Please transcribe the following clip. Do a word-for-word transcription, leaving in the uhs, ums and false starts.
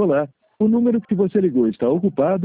Olá, o número que você ligou está ocupado